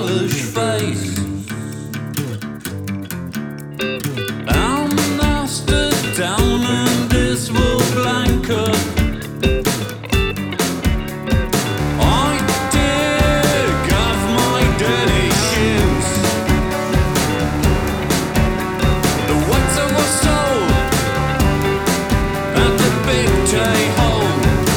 stylish face. I'm mastered down in this wool blanket. I dig off my dirty shoes. The water was sold at the big Tay hole.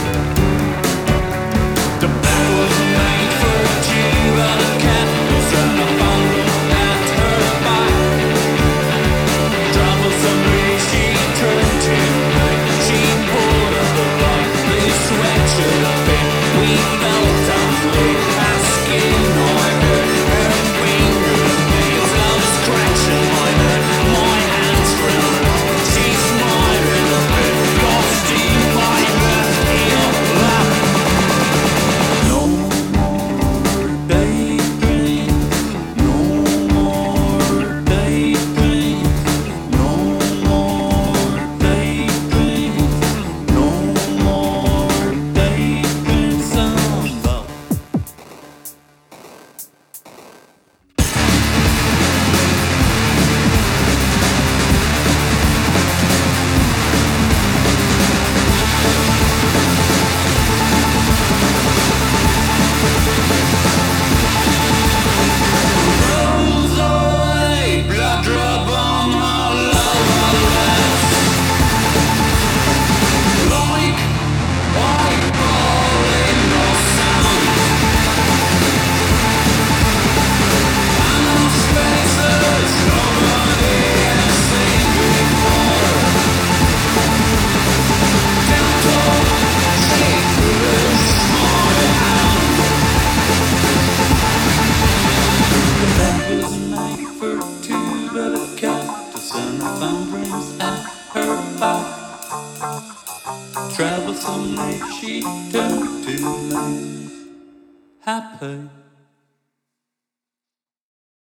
The bed was made for a Jew, but a cat was trying to fumble at her back. Troublesomely she turned to me. She pulled up the light, blue sweatshirt a bit. We felt ugly, asking I heard her finger nails. I was scratching my neck, my hands trembling. She smiled a bit, lost in my breath, your lap. No more daydreams, no more daydreams, no more daydreams, no more daydreams. Samba. Rolls away, blood drop on my lower lips. Like white ball in the sun. Enough spaces nobody has seen before. Gentle, she pushed my hand. The bed was made for two, but a cactus and I found dreams at her back. Troublesomely she turned to me, happy.